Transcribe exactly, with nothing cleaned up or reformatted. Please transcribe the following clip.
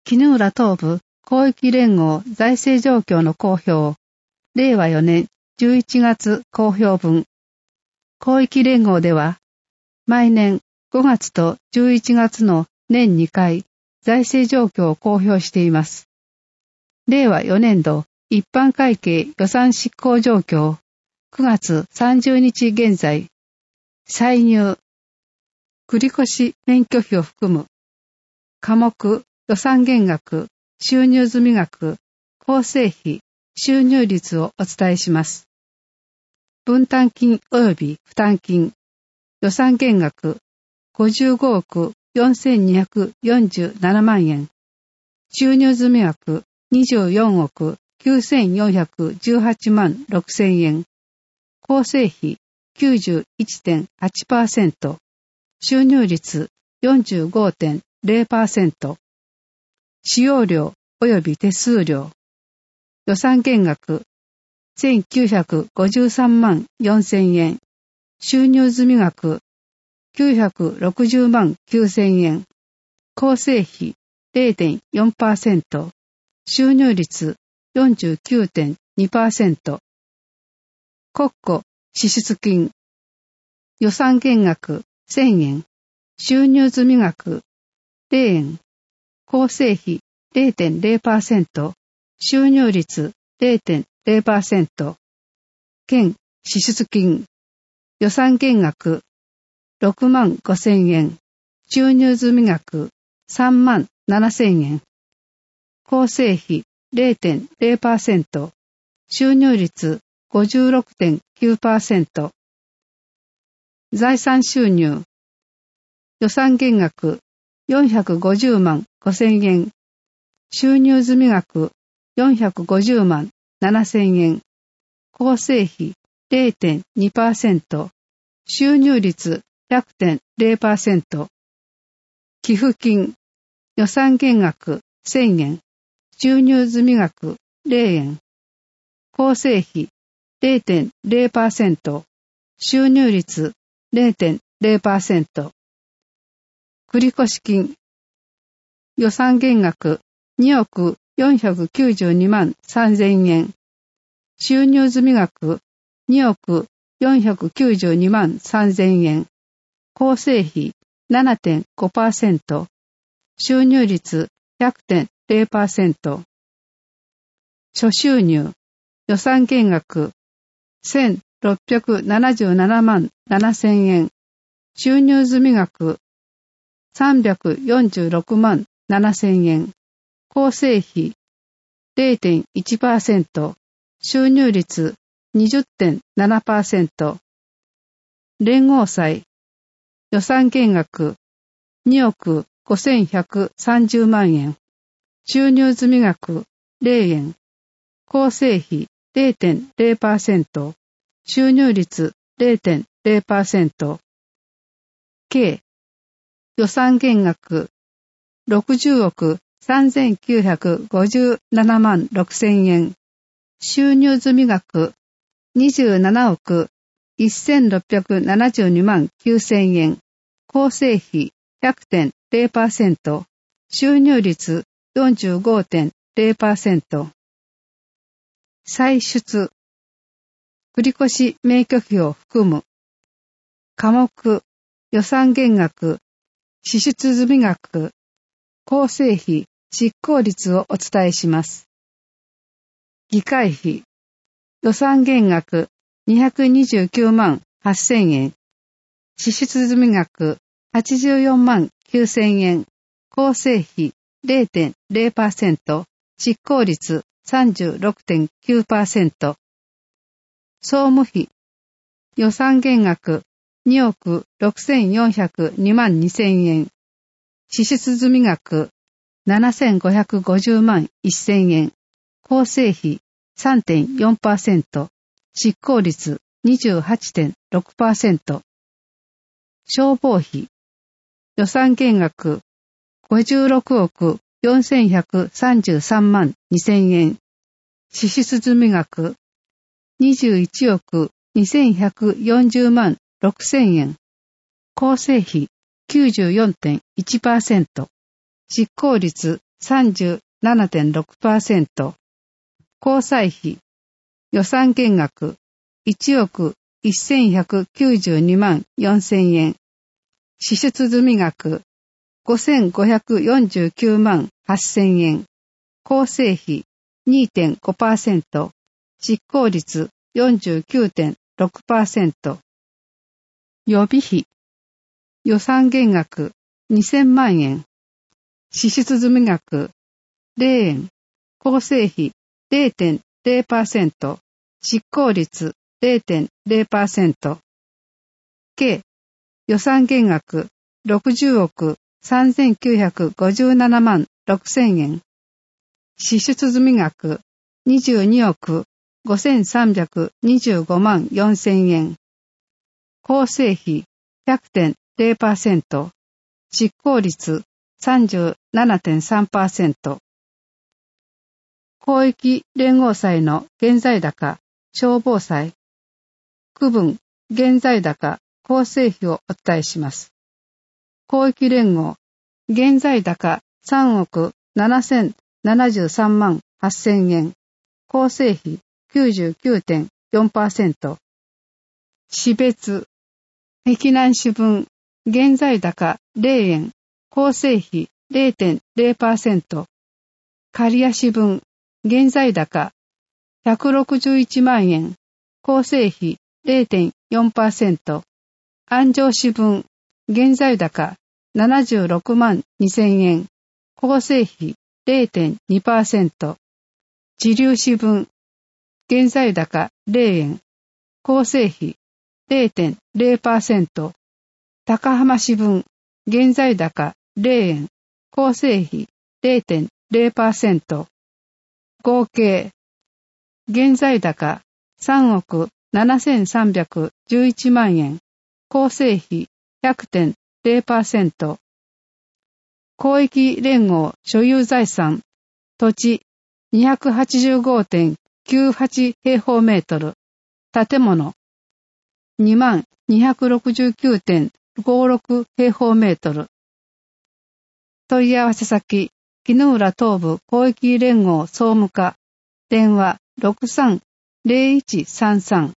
絹浦東部広域連合財政状況の公表、れいわよねんじゅういちがつ公表分。広域連合では、毎年ごがつとじゅういちがつの年にかい、財政状況を公表しています。れいわよねんど一般会計予算執行状況、くがつさんじゅうにち現在、歳入、繰越免許費を含む、科目、予算減額、収入済額、構成費、収入率をお伝えします。分担金及び負担金、予算減額、ごじゅうごおくよんせんにひゃくよんじゅうななまんえん、収入済額、にじゅうよんおくきゅうせんよんひゃくじゅうはちまんろくせんえん、構成費 きゅうじゅういってんはちパーセント、収入率 よんじゅうごてんれいパーセント、使用料及び手数料、予算減額せんきゅうひゃくごじゅうさんまんよんせんえん、収入済額きゅうひゃくろくじゅうまんきゅうせんえん、構成費 れいてんよんパーセント、収入率 よんじゅうきゅうてんにパーセント、国庫支出金、予算減額せんえん、収入済額れいえん、構成費 れいてんれいパーセント、収入率 れいてんれいパーセント、県支出金、予算減額ろくまんごせんえん、収入済額さんまんななせんえん、構成費 れいてんれいパーセント、収入率 ごじゅうろくてんきゅうパーセント、財産収入、予算減額よんひゃくごじゅうまんごせんえん、収入済額よんひゃくごじゅうまんななせんえん、構成費 れいてんにパーセント、収入率 ひゃくてんれいパーセント、寄付金、予算減額せんえん、収入済額れいえん、構成費 れいてんれいパーセント、収入率 れいてんれいパーセント、繰越金、予算減額におくよんひゃくきゅうじゅうにまんさんぜんえん、収入済額におくよんひゃくきゅうじゅうにまんさんぜんえん、構成費 ななてんごパーセント、収入率 ひゃくてんれいパーセント、諸収入、予算減額せんろっぴゃくななじゅうななまんななせんえん、収入済額さんびゃくよんじゅうろくまんななせんえん、構成費 れいてんいちパーセント、収入率 にじゅってんななパーセント、連合債、予算減額におくごせんひゃくさんじゅうまんえん、収入済額れいえん、構成費 れいてんれいパーセント、収入率 れいてんれいパーセント、計予算減額ろくじゅうおくさんぜんきゅうひゃくごじゅうななまんろくせんえん、収入済額にじゅうななおくせんろっぴゃくななじゅうにまんきゅうせんえん、構成費 ひゃくてんれいパーセント、収入率 よんじゅうごてんれいパーセント、歳出、繰越免許費を含む、科目、予算減額、支出済額、構成費、執行率をお伝えします。議会費、予算減額にひゃくにじゅうきゅうまんはっせんえん、支出済額はちじゅうよんまんきゅうせんえん、構成費 れいてんれいパーセント、執行率 さんじゅうろくてんきゅうパーセント、総務費、予算減額におくろくせんよんひゃくにまんにせんえん、支出済額ななせんごひゃくごじゅうまんせんえん、構成費 さんてんよんパーセント、執行率 にじゅうはちてんろくパーセント、消防費、予算減額ごじゅうろくおくよんせんひゃくさんじゅうさんまんにせんえん、支出済額にじゅういちおくにせんひゃくよんじゅうまんろくせんえん、構成費 きゅうじゅうよんてんいちパーセント、執行率さんじゅうななてんろくパーセント、交際費、予算減額いちおくせんひゃくきゅうじゅうにまんよんせんえん、支出済額ごせんごひゃくよんじゅうきゅうまんはっせんえん、構成費 にてんごパーセント、実行率 よんじゅうきゅうてんろくパーセント、予備費、予算減額にせんまんえん、支出済額ゼロえん、構成費 ゼロてんゼロパーセント、実行率 ゼロてんゼロパーセント、計予算減額ろくじゅうおくさんぜんきゅうひゃくごじゅうななまんろくせんえん、支出済額にじゅうにおくごせんさんびゃくにじゅうごまんよんせんえん、構成費 ひゃくてんゼロパーセント、実行率 さんじゅうななてんさんパーセント、広域連合債の現在高、消防債、区分現在高、構成費をお伝えします。広域連合、現在高さんおくななせんななじゅうさんまんはっせんえん、構成費 きゅうじゅうきゅうてんよんパーセント、市別、碧南市分、現在高ゼロえん、構成費 ゼロてんゼロパーセント、刈谷市分、現在高ひゃくろくじゅういちまんえん、構成費 ゼロてんよんパーセント、安城市分、現在高ななじゅうろくまんにせんえん、構成費 ゼロてんにパーセント、自流市分、現在高ゼロえん、構成費 ゼロてんゼロパーセント、高浜市分、現在高ゼロえん、構成費 ゼロてんゼロパーセント、合計、現在高さんおくななせんさんびゃくじゅういちまんえん、構成費 ひゃくてんゼロパーセント、広域連合所有財産、土地 にひゃくはちじゅうごてんきゅうはち 平方メートル、建物 にまんにひゃくろくじゅうきゅうてんごろく 平方メートル。問い合わせ先、絹浦東部広域連合総務課、電話ろくさんゼロいちさんさん